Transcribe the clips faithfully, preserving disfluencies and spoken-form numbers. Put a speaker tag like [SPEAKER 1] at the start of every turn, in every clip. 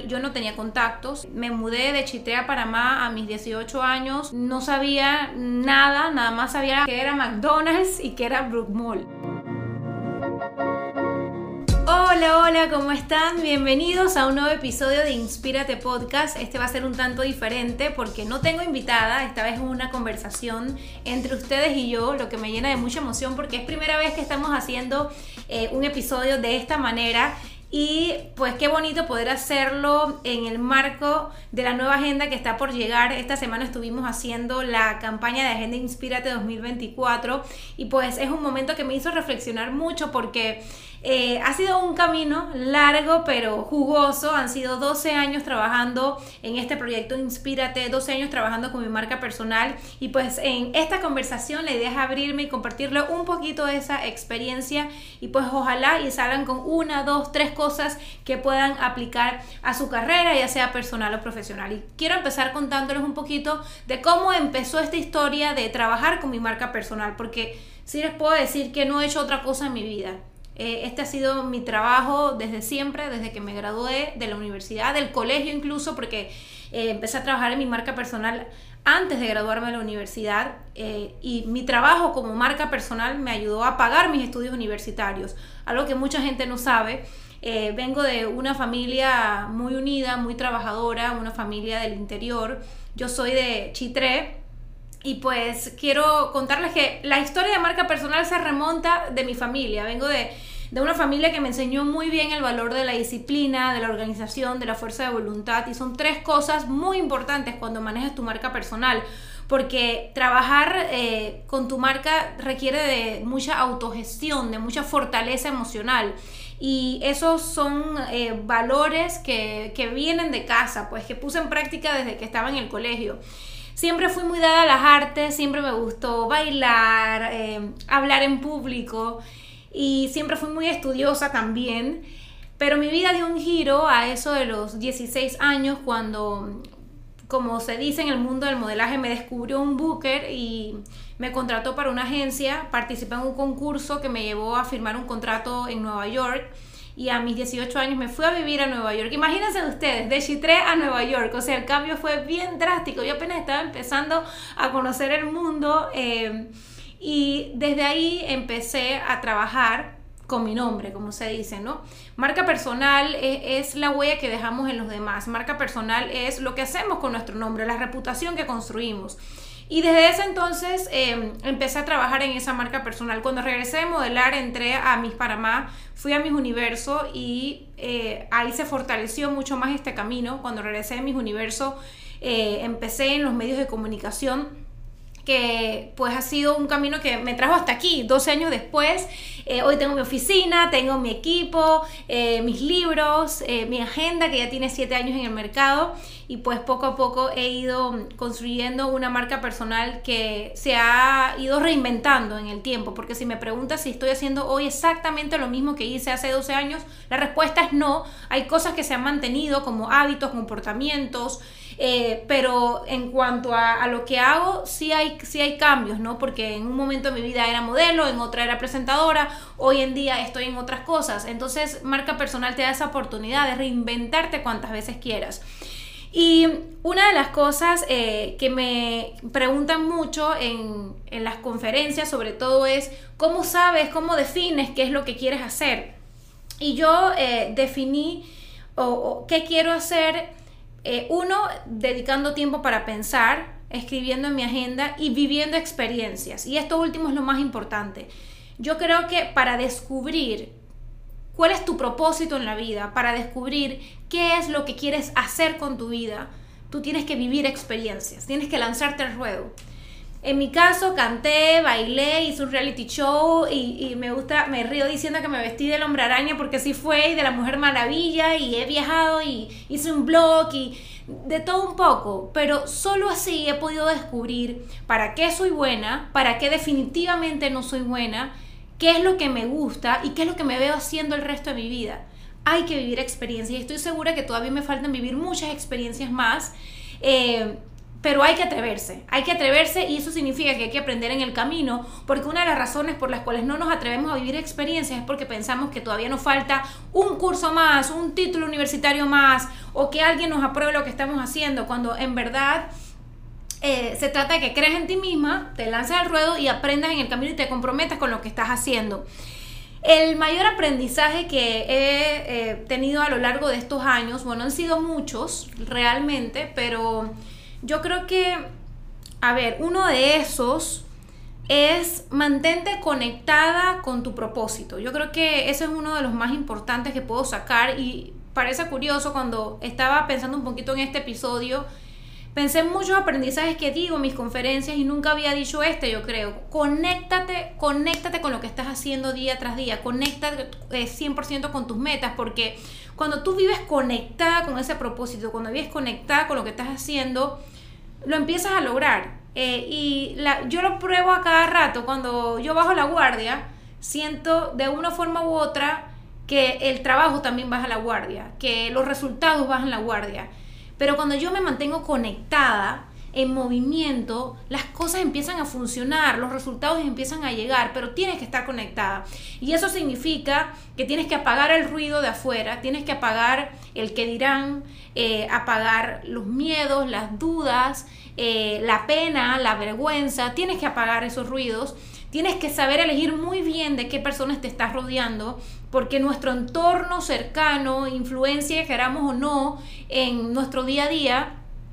[SPEAKER 1] yo no tenía contactos. Me mudé de Chitré a Panamá a mis dieciocho años. No sabía nada, nada más sabía que era McDonald's y que era Brook Mall. Hola, hola, ¿cómo están? Bienvenidos a un nuevo episodio de Inspírate Podcast. Este va a ser un tanto diferente porque no tengo invitada. Esta vez es una conversación entre ustedes y yo, lo que me llena de mucha emoción porque es primera vez que estamos haciendo eh, un episodio de esta manera. Y pues qué bonito poder hacerlo en el marco de la nueva agenda que está por llegar. Esta semana estuvimos haciendo la campaña de Agenda Inspírate dos mil veinticuatro y pues es un momento que me hizo reflexionar mucho porque eh, ha sido un camino largo pero jugoso. Han sido doce años trabajando en este proyecto Inspírate, doce años trabajando con mi marca personal y pues en esta conversación la idea es abrirme y compartirle un poquito de esa experiencia y pues ojalá y salgan con una, dos, tres cosas que puedan aplicar a su carrera, ya sea personal o profesional. Y quiero empezar contándoles un poquito de cómo empezó esta historia de trabajar con mi marca personal, porque sí les puedo decir que no he hecho otra cosa en mi vida. Eh, este ha sido mi trabajo desde siempre, desde que me gradué de la universidad, del colegio incluso, porque eh, empecé a trabajar en mi marca personal antes de graduarme de la universidad eh, y mi trabajo como marca personal me ayudó a pagar mis estudios universitarios, algo que mucha gente no sabe. Eh, vengo de una familia muy unida, muy trabajadora, una familia del interior. Yo soy de Chitré y pues quiero contarles que la historia de marca personal se remonta de mi familia. Vengo de, de una familia que me enseñó muy bien el valor de la disciplina, de la organización, de la fuerza de voluntad, y son tres cosas muy importantes cuando manejas tu marca personal. Porque trabajar eh, con tu marca requiere de mucha autogestión, de mucha fortaleza emocional. Y esos son eh, valores que, que vienen de casa, pues que puse en práctica desde que estaba en el colegio. Siempre fui muy dada a las artes, siempre me gustó bailar, eh, hablar en público y siempre fui muy estudiosa también. Pero mi vida dio un giro a eso de los dieciséis años cuando, como se dice en el mundo del modelaje, me descubrió un booker y me contrató para una agencia. Participé en un concurso que me llevó a firmar un contrato en Nueva York y a mis dieciocho años me fui a vivir a Nueva York. Imagínense ustedes, de Chitré a Nueva York, o sea, el cambio fue bien drástico. Yo apenas estaba empezando a conocer el mundo eh, y desde ahí empecé a trabajar con mi nombre, como se dice, ¿no? Marca personal es, es la huella que dejamos en los demás. Marca personal es lo que hacemos con nuestro nombre, la reputación que construimos. Y desde ese entonces eh, empecé a trabajar en esa marca personal. Cuando regresé de modelar, entré a Miss Panamá, fui a Miss Universo y eh, ahí se fortaleció mucho más este camino. Cuando regresé de Miss Universo, eh, empecé en los medios de comunicación, que pues ha sido un camino que me trajo hasta aquí, doce años después. Eh, hoy tengo mi oficina, tengo mi equipo, eh, mis libros, eh, mi agenda que ya tiene siete años en el mercado y pues poco a poco he ido construyendo una marca personal que se ha ido reinventando en el tiempo, porque si me preguntas si estoy haciendo hoy exactamente lo mismo que hice hace doce años, la respuesta es no. Hay cosas que se han mantenido como hábitos, comportamientos, Eh, pero en cuanto a, a lo que hago, sí hay, sí hay cambios, ¿no? Porque en un momento de mi vida era modelo, en otra era presentadora, hoy en día estoy en otras cosas. Entonces, marca personal te da esa oportunidad de reinventarte cuantas veces quieras. Y una de las cosas eh, que me preguntan mucho en, en las conferencias, sobre todo, es ¿cómo sabes, cómo defines qué es lo que quieres hacer? Y yo eh, definí o, o, qué quiero hacer. Eh, uno, dedicando tiempo para pensar, escribiendo en mi agenda y viviendo experiencias. Y esto último es lo más importante. Yo creo que para descubrir cuál es tu propósito en la vida, para descubrir qué es lo que quieres hacer con tu vida, tú tienes que vivir experiencias, tienes que lanzarte al ruedo. En mi caso, canté, bailé, hice un reality show y, y me gusta, me río diciendo que me vestí del Hombre Araña porque así fue, y de la Mujer Maravilla, y he viajado y hice un blog y de todo un poco, pero solo así he podido descubrir para qué soy buena, para qué definitivamente no soy buena, qué es lo que me gusta y qué es lo que me veo haciendo el resto de mi vida. Hay que vivir experiencias y estoy segura que todavía me faltan vivir muchas experiencias más. Eh, pero hay que atreverse, hay que atreverse y eso significa que hay que aprender en el camino, porque una de las razones por las cuales no nos atrevemos a vivir experiencias es porque pensamos que todavía nos falta un curso más, un título universitario más, o que alguien nos apruebe lo que estamos haciendo, cuando en verdad eh, se trata de que creas en ti misma, te lances al ruedo y aprendas en el camino y te comprometas con lo que estás haciendo. El mayor aprendizaje que he eh, tenido a lo largo de estos años, bueno, han sido muchos realmente, pero yo creo que, a ver, uno de esos es mantente conectada con tu propósito. Yo creo que ese es uno de los más importantes que puedo sacar y parece curioso cuando estaba pensando un poquito en este episodio. Pensé en muchos aprendizajes que digo en mis conferencias y nunca había dicho este, yo creo. Conéctate, conéctate con lo que estás haciendo día tras día. Conéctate eh, cien por ciento con tus metas, porque cuando tú vives conectada con ese propósito, cuando vives conectada con lo que estás haciendo, lo empiezas a lograr. Eh, y la, yo lo pruebo a cada rato. Cuando yo bajo la guardia, siento de una forma u otra que el trabajo también baja la guardia, que los resultados bajan la guardia. Pero cuando yo me mantengo conectada, en movimiento, las cosas empiezan a funcionar, los resultados empiezan a llegar, pero tienes que estar conectada. Y eso significa que tienes que apagar el ruido de afuera, tienes que apagar el que dirán, eh, apagar los miedos, las dudas, eh, la pena, la vergüenza, tienes que apagar esos ruidos. Tienes que saber elegir muy bien de qué personas te estás rodeando, porque nuestro entorno cercano influencia, queramos o no, en nuestro día a día.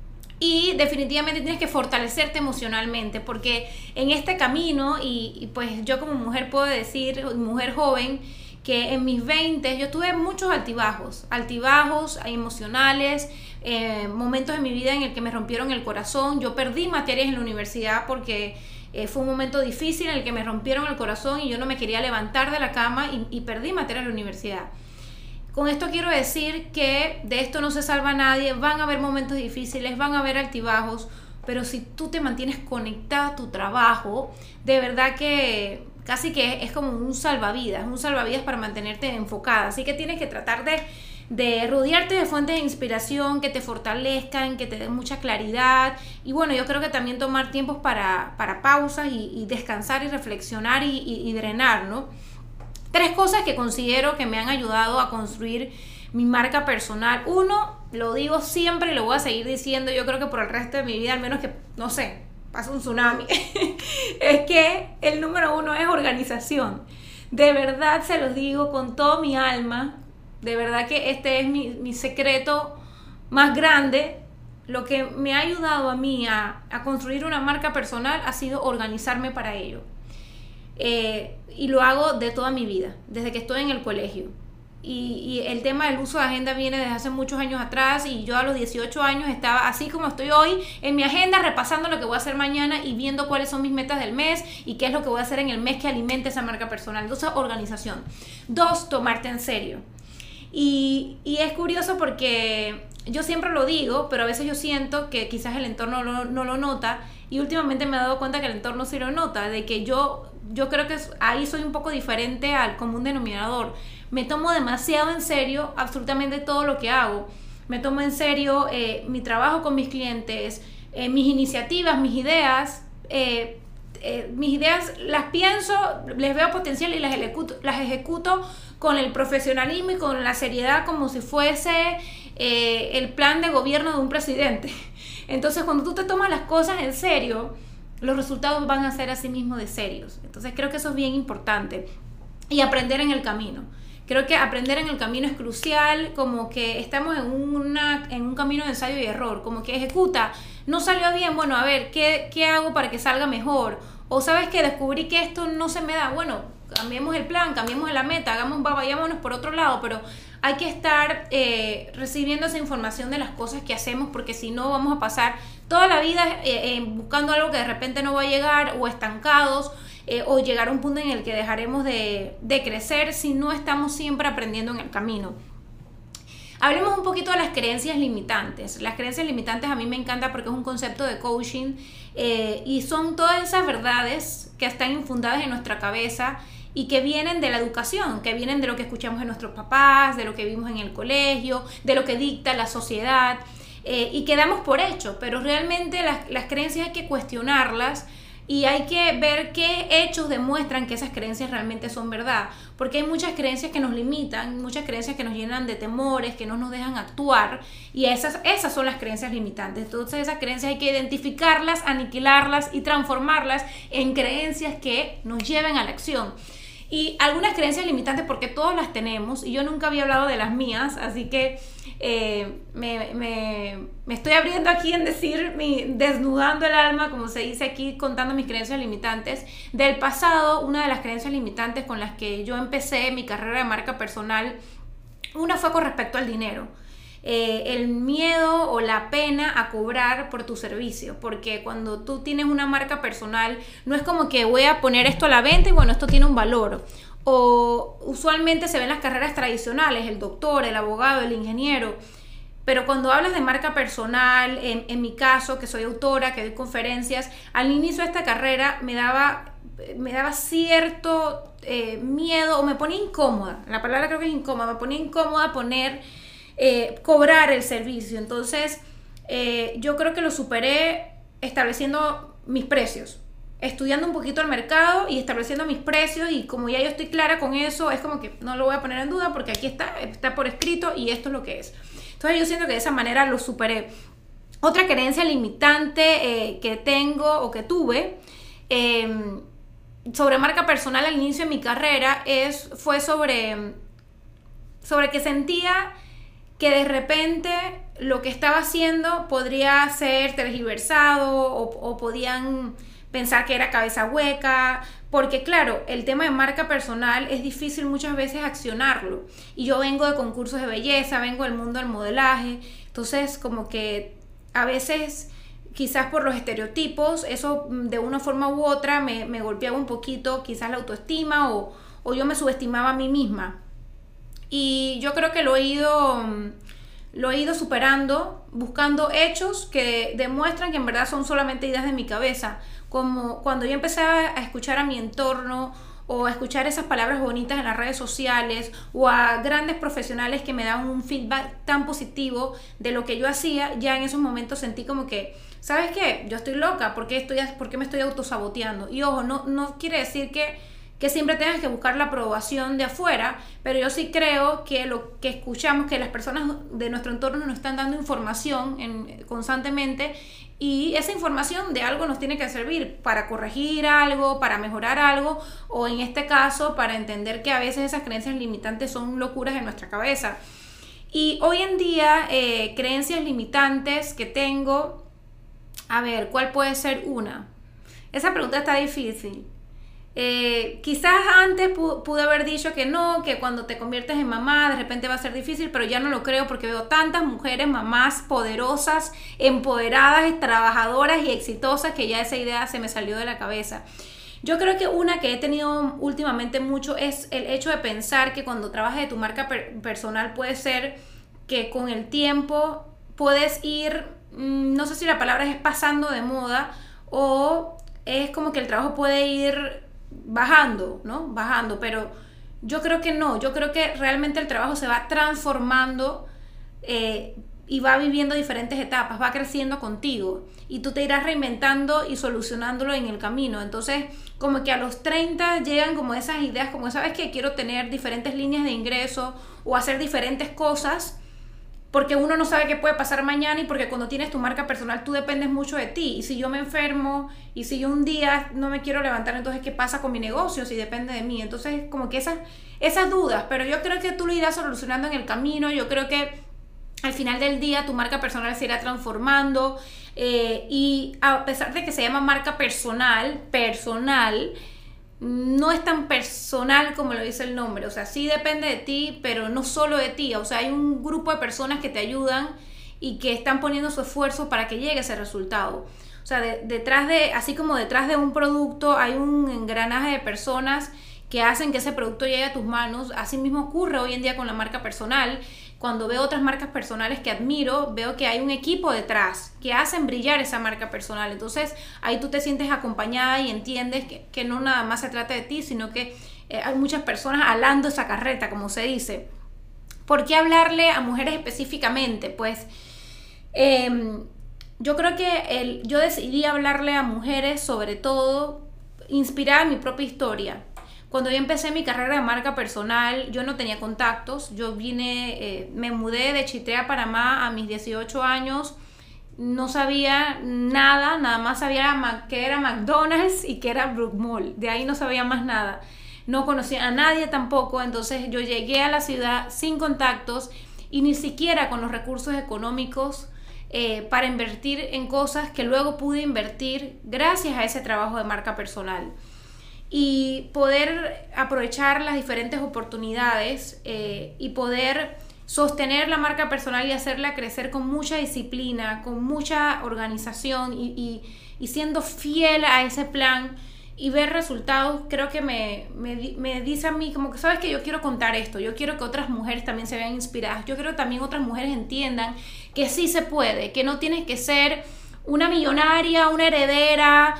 [SPEAKER 1] Y definitivamente tienes que fortalecerte emocionalmente, porque en este camino, y, y pues yo como mujer puedo decir, mujer joven, que en mis veinte yo tuve muchos altibajos, altibajos emocionales, eh, momentos en mi vida en el que me rompieron el corazón. Yo perdí materias en la universidad porque eh, fue un momento difícil en el que me rompieron el corazón y yo no me quería levantar de la cama y, y perdí materias en la universidad. Con esto quiero decir que de esto no se salva nadie, van a haber momentos difíciles, van a haber altibajos, pero si tú te mantienes conectada a tu trabajo, de verdad que casi que es como un salvavidas, un salvavidas para mantenerte enfocada. Así que tienes que tratar de, de rodearte de fuentes de inspiración que te fortalezcan, que te den mucha claridad. Y bueno, yo creo que también tomar tiempos para, para pausas y, y descansar y reflexionar y, y, y drenar, ¿no? Tres cosas que considero que me han ayudado a construir mi marca personal. Uno, lo digo siempre y lo voy a seguir diciendo, yo creo que por el resto de mi vida, al menos que, no sé, pase un tsunami, es que el número uno es organización. De verdad se los digo con todo mi alma, de verdad que este es mi, mi secreto más grande. Lo que me ha ayudado a mí a, a construir una marca personal ha sido organizarme para ello. Eh, y lo hago de toda mi vida, desde que estoy en el colegio. Y, y el tema del uso de agenda viene desde hace muchos años atrás, y yo a los dieciocho años estaba así como estoy hoy, en mi agenda, repasando lo que voy a hacer mañana y viendo cuáles son mis metas del mes y qué es lo que voy a hacer en el mes que alimente esa marca personal. Entonces, organización. Dos, tomarte en serio. Y, y es curioso porque yo siempre lo digo, pero a veces yo siento que quizás el entorno no, no lo nota, y últimamente me he dado cuenta que el entorno sí lo nota, de que yo, yo creo que ahí soy un poco diferente al común denominador. Me tomo demasiado en serio absolutamente todo lo que hago. Me tomo en serio eh, mi trabajo con mis clientes, eh, mis iniciativas, mis ideas. Eh, eh, mis ideas las pienso, les veo potencial y las ejecuto, las ejecuto con el profesionalismo y con la seriedad, como si fuese eh, el plan de gobierno de un presidente. Entonces, cuando tú te tomas las cosas en serio, los resultados van a ser así mismo de serios. Entonces, creo que eso es bien importante. Y aprender en el camino. Creo que aprender en el camino es crucial, como que estamos en, una, en un camino de ensayo y error, como que ejecuta, no salió bien, bueno, a ver, ¿qué, qué hago para que salga mejor? O sabes que descubrí que esto no se me da, bueno, cambiemos el plan, cambiemos la meta, hagamos, vayámonos por otro lado, pero hay que estar eh, recibiendo esa información de las cosas que hacemos, porque si no vamos a pasar toda la vida eh, eh, buscando algo que de repente no va a llegar, o estancados, Eh, o llegar a un punto en el que dejaremos de, de crecer si no estamos siempre aprendiendo en el camino. Hablemos un poquito de las creencias limitantes. Las creencias limitantes a mí me encanta porque es un concepto de coaching eh, y son todas esas verdades que están infundadas en nuestra cabeza y que vienen de la educación, que vienen de lo que escuchamos de nuestros papás, de lo que vimos en el colegio, de lo que dicta la sociedad. eh, y quedamos por hecho, pero realmente las, las creencias hay que cuestionarlas y hay que ver qué hechos demuestran que esas creencias realmente son verdad, porque hay muchas creencias que nos limitan, muchas creencias que nos llenan de temores, que no nos dejan actuar, y esas, esas son las creencias limitantes. Entonces esas creencias hay que identificarlas, aniquilarlas y transformarlas en creencias que nos lleven a la acción. Y algunas creencias limitantes, porque todas las tenemos, y yo nunca había hablado de las mías, así que eh, me, me, me estoy abriendo aquí en decir, mi, desnudando el alma, como se dice aquí, contando mis creencias limitantes. Del pasado, una de las creencias limitantes con las que yo empecé mi carrera de marca personal, una fue con respecto al dinero. Eh, el miedo o la pena a cobrar por tu servicio, porque cuando tú tienes una marca personal no es como que voy a poner esto a la venta y bueno, esto tiene un valor, o usualmente se ven las carreras tradicionales, el doctor, el abogado, el ingeniero, pero cuando hablas de marca personal, en, en mi caso, que soy autora, que doy conferencias, al inicio de esta carrera me daba, me daba cierto eh, miedo, o me ponía incómoda, la palabra creo que es incómoda, me ponía incómoda poner Eh, cobrar el servicio. Entonces eh, yo creo que lo superé estableciendo mis precios, estudiando un poquito el mercado y estableciendo mis precios, y como ya yo estoy clara con eso, es como que no lo voy a poner en duda porque aquí está, está por escrito y esto es lo que es. Entonces yo siento que de esa manera lo superé. Otra creencia limitante eh, que tengo o que tuve eh, sobre marca personal al inicio de mi carrera es, fue sobre, sobre que sentía que de repente lo que estaba haciendo podría ser tergiversado o, o podían pensar que era cabeza hueca, porque claro, el tema de marca personal es difícil muchas veces accionarlo, y yo vengo de concursos de belleza, vengo del mundo del modelaje, entonces como que a veces quizás por los estereotipos eso de una forma u otra me, me golpeaba un poquito quizás la autoestima, o, o yo me subestimaba a mí misma. Y yo creo que lo he ido, lo he ido superando, buscando hechos que demuestran que en verdad son solamente ideas de mi cabeza. Como cuando yo empecé a escuchar a mi entorno, o a escuchar esas palabras bonitas en las redes sociales, o a grandes profesionales que me daban un feedback tan positivo de lo que yo hacía, ya en esos momentos sentí como que, ¿sabes qué? Yo estoy loca, ¿por qué, estoy, por qué me estoy autosaboteando? Y ojo, no, no quiere decir que que siempre tengas que buscar la aprobación de afuera, pero yo sí creo que lo que escuchamos, que las personas de nuestro entorno nos están dando información en, constantemente, y esa información de algo nos tiene que servir para corregir algo, para mejorar algo, o en este caso para entender que a veces esas creencias limitantes son locuras en nuestra cabeza. Y hoy en día, eh, creencias limitantes que tengo, a ver, ¿cuál puede ser una? Esa pregunta está difícil. Eh, quizás antes pude haber dicho que no, que cuando te conviertes en mamá de repente va a ser difícil, pero ya no lo creo porque veo tantas mujeres, mamás poderosas, empoderadas, trabajadoras y exitosas, que ya esa idea se me salió de la cabeza. Yo creo que una que he tenido últimamente mucho es el hecho de pensar que cuando trabajas de tu marca per- personal puede ser que con el tiempo puedes ir, no sé si la palabra es pasando de moda, o es como que el trabajo puede ir bajando, ¿no? Bajando, pero yo creo que no, yo creo que realmente el trabajo se va transformando eh, y va viviendo diferentes etapas, va creciendo contigo y tú te irás reinventando y solucionándolo en el camino. Entonces, como que a los treinta llegan como esas ideas, como sabes que quiero tener diferentes líneas de ingreso o hacer diferentes cosas, porque uno no sabe qué puede pasar mañana, y porque cuando tienes tu marca personal tú dependes mucho de ti. Y si yo me enfermo, y si yo un día no me quiero levantar, entonces ¿qué pasa con mi negocio si depende de mí? Entonces como que esas, esas dudas, pero yo creo que tú lo irás solucionando en el camino. Yo creo que al final del día tu marca personal se irá transformando, eh, y a pesar de que se llama marca personal, personal, no es tan personal como lo dice el nombre. O sea, sí depende de ti, pero no solo de ti. O sea, hay un grupo de personas que te ayudan y que están poniendo su esfuerzo para que llegue ese resultado. O sea, de, detrás de, así como detrás de un producto hay un engranaje de personas que hacen que ese producto llegue a tus manos. Así mismo ocurre hoy en día con la marca personal. Cuando veo otras marcas personales que admiro, veo que hay un equipo detrás que hacen brillar esa marca personal. Entonces ahí tú te sientes acompañada y entiendes que, que no nada más se trata de ti, sino que eh, hay muchas personas alando esa carreta, como se dice. ¿Por qué hablarle a mujeres específicamente? Pues Eh, yo creo que el, yo decidí hablarle a mujeres, sobre todo, inspirada en mi propia historia. Cuando yo empecé mi carrera de marca personal, yo no tenía contactos. Yo vine, eh, me mudé de Chitré a Panamá a mis dieciocho años. No sabía nada, nada más sabía que era McDonald's y que era Brook Mall. De ahí no sabía más nada. No conocía a nadie tampoco. Entonces yo llegué a la ciudad sin contactos y ni siquiera con los recursos económicos eh, para invertir en cosas que luego pude invertir gracias a ese trabajo de marca personal. Y poder aprovechar las diferentes oportunidades eh, y poder sostener la marca personal y hacerla crecer con mucha disciplina, con mucha organización y, y, y siendo fiel a ese plan y ver resultados, creo que me, me, me dice a mí como que, sabes que yo quiero contar esto, yo quiero que otras mujeres también se vean inspiradas, yo quiero que también otras mujeres entiendan que sí se puede, que no tienes que ser una millonaria, una heredera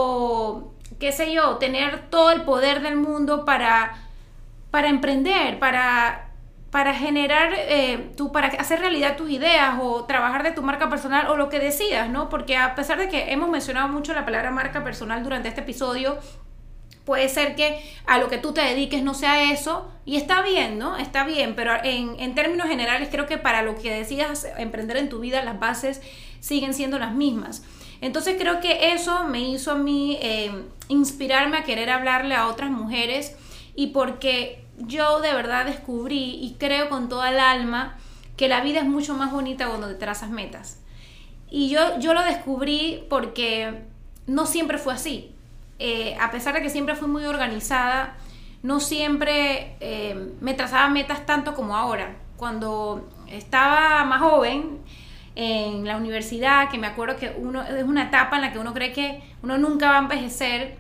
[SPEAKER 1] o qué sé yo, tener todo el poder del mundo para, para emprender, para, para generar, eh, tu, para hacer realidad tus ideas o trabajar de tu marca personal o lo que decidas, ¿no? Porque a pesar de que hemos mencionado mucho la palabra marca personal durante este episodio, puede ser que a lo que tú te dediques no sea eso y está bien, ¿no? Está bien, pero en, en términos generales creo que para lo que decidas emprender en tu vida las bases siguen siendo las mismas. Entonces creo que eso me hizo a mí eh, inspirarme a querer hablarle a otras mujeres y porque yo de verdad descubrí y creo con toda el alma que la vida es mucho más bonita cuando te trazas metas. Y yo, yo lo descubrí porque no siempre fue así. Eh, a pesar de que siempre fui muy organizada, no siempre eh, me trazaba metas tanto como ahora. Cuando estaba más joven, en la universidad, que me acuerdo que uno es una etapa en la que uno cree que uno nunca va a envejecer,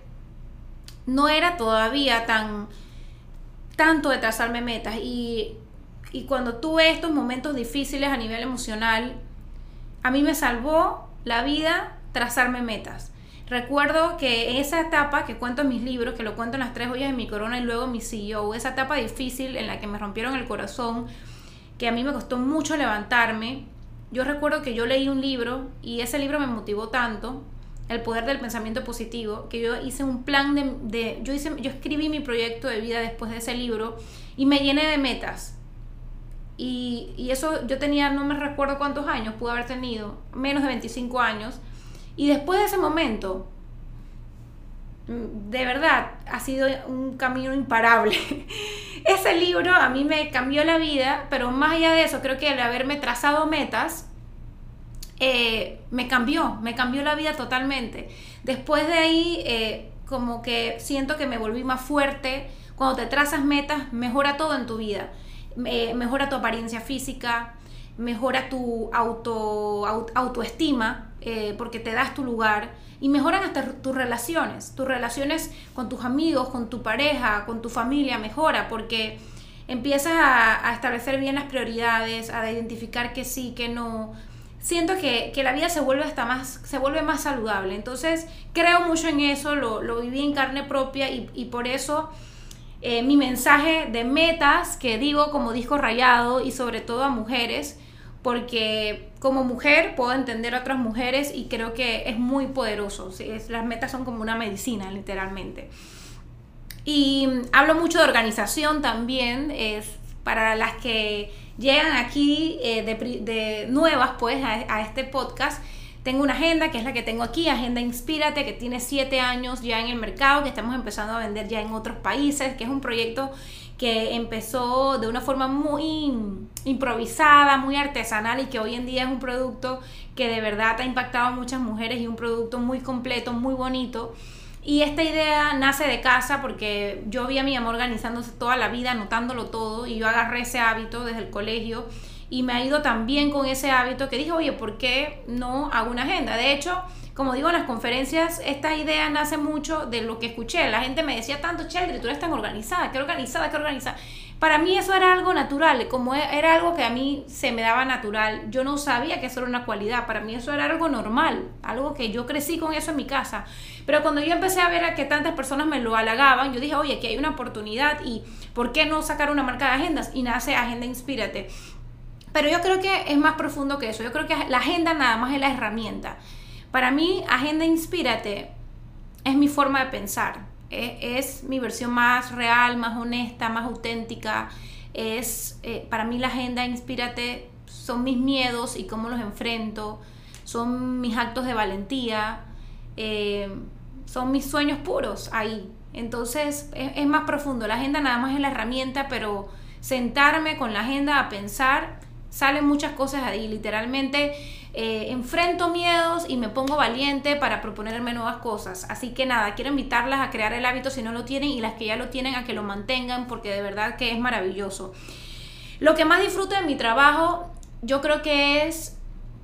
[SPEAKER 1] no era todavía tan tanto de trazarme metas y, y cuando tuve estos momentos difíciles a nivel emocional, a mí me salvó la vida trazarme metas. Recuerdo que en esa etapa que cuento en mis libros, que lo cuento en Las Tres Joyas de mi Corona y luego en mi C E O, esa etapa difícil en la que me rompieron el corazón, que a mí me costó mucho levantarme. Yo recuerdo que yo leí un libro y ese libro me motivó tanto, El poder del pensamiento positivo, que yo hice un plan de, de yo hice, yo escribí mi proyecto de vida después de ese libro y me llené de metas. Y, y eso yo tenía, no me recuerdo cuántos años, pude haber tenido menos de veinticinco años. Y después de ese momento, de verdad, ha sido un camino imparable. Ese libro a mí me cambió la vida, pero más allá de eso, creo que el haberme trazado metas, eh, me cambió, me cambió la vida totalmente. Después de ahí, eh, como que siento que me volví más fuerte. Cuando te trazas metas, mejora todo en tu vida. Eh, mejora tu apariencia física, mejora tu auto, auto, autoestima, eh, porque te das tu lugar. Y mejoran hasta tus relaciones, tus relaciones con tus amigos, con tu pareja, con tu familia, mejora porque empiezas a, a establecer bien las prioridades, a identificar que sí, que no. Siento que, que la vida se vuelve hasta más, se vuelve más saludable. Entonces creo mucho en eso, lo, lo viví en carne propia y, y por eso eh, mi mensaje de metas, que digo como disco rayado y sobre todo a mujeres, porque como mujer puedo entender a otras mujeres y creo que es muy poderoso. ¿Sí? Es, las metas son como una medicina, literalmente. Y hablo mucho de organización también, es para las que llegan aquí eh, de, de nuevas pues a, a este podcast. Tengo una agenda que es la que tengo aquí, Agenda Inspírate, que tiene siete años ya en el mercado, que estamos empezando a vender ya en otros países, que es un proyecto que empezó de una forma muy improvisada, muy artesanal y que hoy en día es un producto que de verdad ha impactado a muchas mujeres y un producto muy completo, muy bonito. Y esta idea nace de casa porque yo vi a mi mamá organizándose toda la vida, anotándolo todo y yo agarré ese hábito desde el colegio y me ha ido tan bien con ese hábito que dije, oye, ¿por qué no hago una agenda? De hecho, como digo en las conferencias, esta idea nace mucho de lo que escuché. La gente me decía tanto, Sheldry, tú eres tan organizada, qué organizada, qué organizada. Para mí eso era algo natural, como era algo que a mí se me daba natural. Yo no sabía que eso era una cualidad, para mí eso era algo normal, algo que yo crecí con eso en mi casa. Pero cuando yo empecé a ver a que tantas personas me lo halagaban, yo dije, oye, aquí hay una oportunidad y ¿por qué no sacar una marca de agendas? Y nace Agenda Inspírate. Pero yo creo que es más profundo que eso. Yo creo que la agenda nada más es la herramienta. Para mí, Agenda Inspírate es mi forma de pensar. Es, es mi versión más real, más honesta, más auténtica. Es, eh, para mí la Agenda Inspírate son mis miedos y cómo los enfrento. Son mis actos de valentía. Eh, son mis sueños puros ahí. Entonces es, es más profundo. La agenda nada más es la herramienta, pero sentarme con la agenda a pensar, salen muchas cosas ahí. Literalmente eh, enfrento miedos y me pongo valiente para proponerme nuevas cosas. Así que nada, quiero invitarlas a crear el hábito si no lo tienen, y las que ya lo tienen a que lo mantengan, porque de verdad que es maravilloso. Lo que más disfruto de mi trabajo, yo creo que es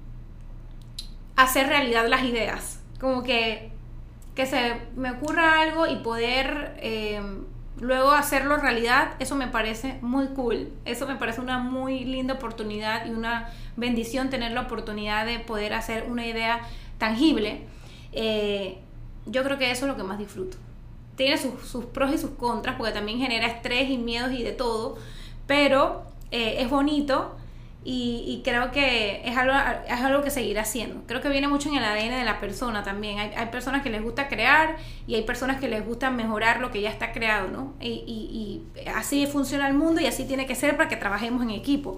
[SPEAKER 1] hacer realidad las ideas. Como que que se me ocurra algo y poder eh, luego hacerlo realidad. Eso me parece muy cool. Eso me parece una muy linda oportunidad y una bendición, tener la oportunidad de poder hacer una idea tangible. Eh, yo creo que eso es lo que más disfruto. Tiene sus, sus pros y sus contras, porque también genera estrés y miedos y de todo, pero eh, es bonito. Y, y creo que es algo, es algo que seguir haciendo. Creo que viene mucho en el A D N de la persona también. Hay, hay personas que les gusta crear y hay personas que les gusta mejorar lo que ya está creado, ¿no? Y, y, y así funciona el mundo y así tiene que ser para que trabajemos en equipo.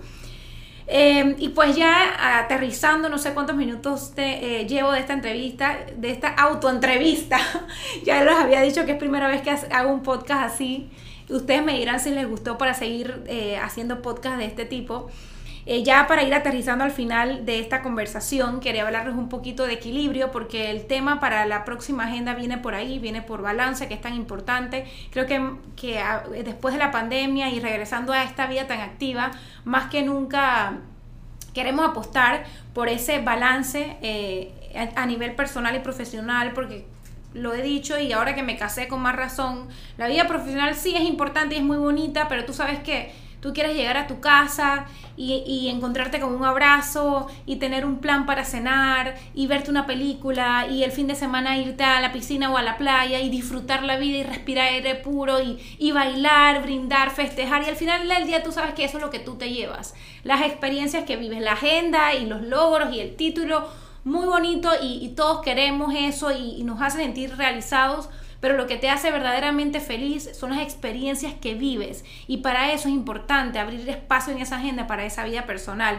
[SPEAKER 1] Eh, y pues ya aterrizando, no sé cuántos minutos te, eh, llevo de esta entrevista, de esta autoentrevista. Ya les había dicho que es primera vez que hago un podcast así. Ustedes me dirán si les gustó para seguir eh, haciendo podcast de este tipo. Eh, ya para ir aterrizando al final de esta conversación, quería hablarles un poquito de equilibrio, porque el tema para la próxima agenda viene por ahí, viene por balance, que es tan importante. Creo que, que a, después de la pandemia y regresando a esta vida tan activa, más que nunca queremos apostar por ese balance eh, a, a nivel personal y profesional, porque lo he dicho y ahora que me casé con más razón, la vida profesional sí es importante y es muy bonita, pero tú sabes que tú quieres llegar a tu casa y, y encontrarte con un abrazo y tener un plan para cenar y verte una película y el fin de semana irte a la piscina o a la playa y disfrutar la vida y respirar aire puro y, y bailar, brindar, festejar, y al final del día tú sabes que eso es lo que tú te llevas, las experiencias que vives, la agenda y los logros y el título, muy bonito, y, y todos queremos eso y, y nos hace sentir realizados. Pero lo que te hace verdaderamente feliz son las experiencias que vives, y para eso es importante abrir espacio en esa agenda para esa vida personal.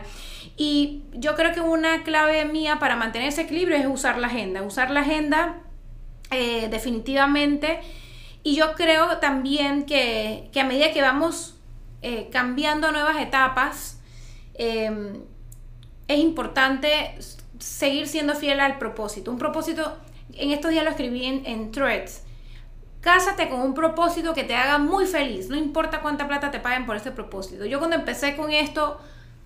[SPEAKER 1] Y yo creo que una clave mía para mantener ese equilibrio es usar la agenda, usar la agenda eh, definitivamente. Y yo creo también que, que a medida que vamos eh, cambiando a nuevas etapas, eh, es importante seguir siendo fiel al propósito. Un propósito, en estos días lo escribí en, en Threads. Cásate con un propósito que te haga muy feliz, no importa cuánta plata te paguen por ese propósito. Yo cuando empecé con esto,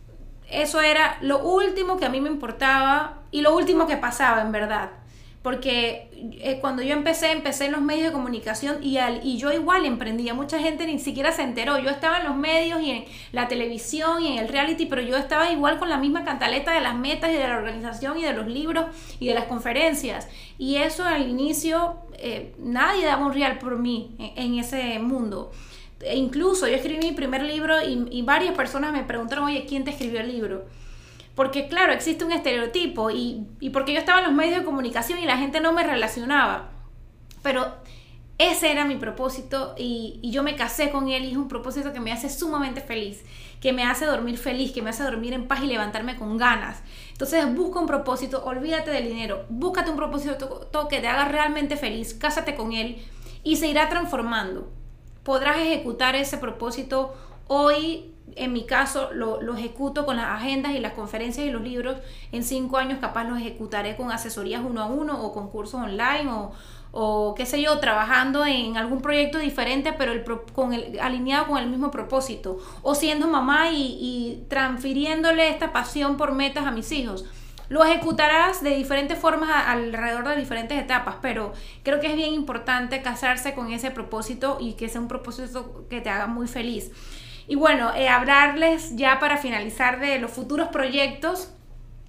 [SPEAKER 1] eso era lo último que a mí me importaba y lo último que pasaba, en verdad. Porque eh, cuando yo empecé, empecé en los medios de comunicación y, al, y yo igual emprendía. Mucha gente ni siquiera se enteró. Yo estaba en los medios y en la televisión y en el reality, pero yo estaba igual con la misma cantaleta de las metas y de la organización y de los libros y de las conferencias. Y eso al inicio, eh, nadie daba un real por mí en, en ese mundo. E incluso yo escribí mi primer libro y, y varias personas me preguntaron, oye, ¿quién te escribió el libro? Porque claro, existe un estereotipo y, y porque yo estaba en los medios de comunicación y la gente no me relacionaba. Pero ese era mi propósito y, y yo me casé con él, y es un propósito que me hace sumamente feliz, que me hace dormir feliz, que me hace dormir en paz y levantarme con ganas. Entonces busca un propósito, olvídate del dinero, búscate un propósito que te haga realmente feliz, cásate con él y se irá transformando. Podrás ejecutar ese propósito hoy. En mi caso lo, lo ejecuto con las agendas y las conferencias y los libros. En cinco años capaz los ejecutaré con asesorías uno a uno o con cursos online o, o qué sé yo, trabajando en algún proyecto diferente, pero el, con el, alineado con el mismo propósito, o siendo mamá y, y transfiriéndole esta pasión por metas a mis hijos. Lo ejecutarás de diferentes formas a, alrededor de diferentes etapas, pero creo que es bien importante casarse con ese propósito y que sea un propósito que te haga muy feliz. Y bueno, eh, hablarles ya para finalizar de los futuros proyectos.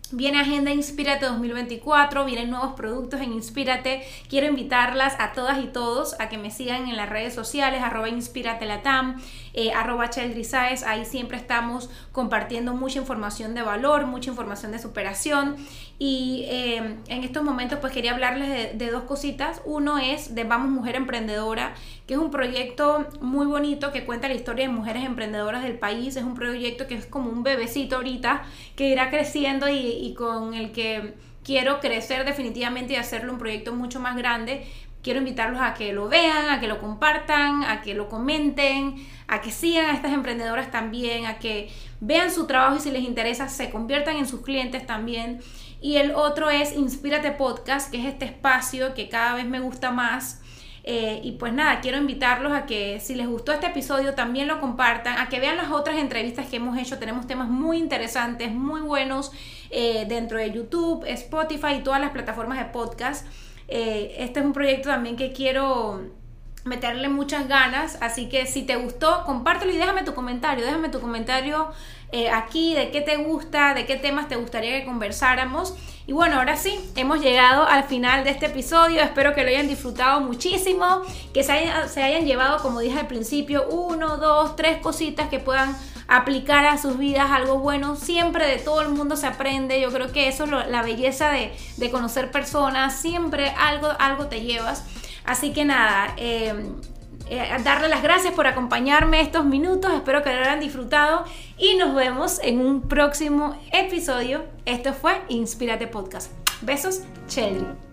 [SPEAKER 1] Viene Agenda Inspírate dos mil veinticuatro, vienen nuevos productos en Inspírate. Quiero invitarlas a todas y todos a que me sigan en las redes sociales, arroba inspíratelatam, eh, arroba cheldrizaes. Ahí siempre estamos compartiendo mucha información de valor, mucha información de superación. Y eh, en estos momentos pues quería hablarles de, de dos cositas. Uno es de Vamos Mujer Emprendedora, que es un proyecto muy bonito que cuenta la historia de mujeres emprendedoras del país. Es un proyecto que es como un bebecito ahorita, que irá creciendo y, y con el que quiero crecer definitivamente y hacerlo un proyecto mucho más grande. Quiero invitarlos a que lo vean, a que lo compartan, a que lo comenten, a que sigan a estas emprendedoras también, a que vean su trabajo y si les interesa se conviertan en sus clientes también. Y el otro es Inspírate Podcast, que es este espacio que cada vez me gusta más. Eh, y pues nada, quiero invitarlos a que si les gustó este episodio también lo compartan, a que vean las otras entrevistas que hemos hecho. Tenemos temas muy interesantes, muy buenos eh, dentro de YouTube, Spotify y todas las plataformas de podcast. Eh, este es un proyecto también que quiero meterle muchas ganas, así que si te gustó, compártelo y déjame tu comentario, déjame tu comentario eh, aquí de qué te gusta, de qué temas te gustaría que conversáramos. Y bueno, ahora sí, hemos llegado al final de este episodio. Espero que lo hayan disfrutado muchísimo, que se hayan, se hayan llevado, como dije al principio, uno, dos, tres cositas que puedan aplicar a sus vidas, algo bueno. Siempre de todo el mundo se aprende. Yo creo que eso es lo, la belleza de, de conocer personas. Siempre algo, algo te llevas. Así que nada, eh, eh, darle las gracias por acompañarme estos minutos. Espero que lo hayan disfrutado y nos vemos en un próximo episodio. Esto fue Inspírate Podcast. Besos, Cheldry.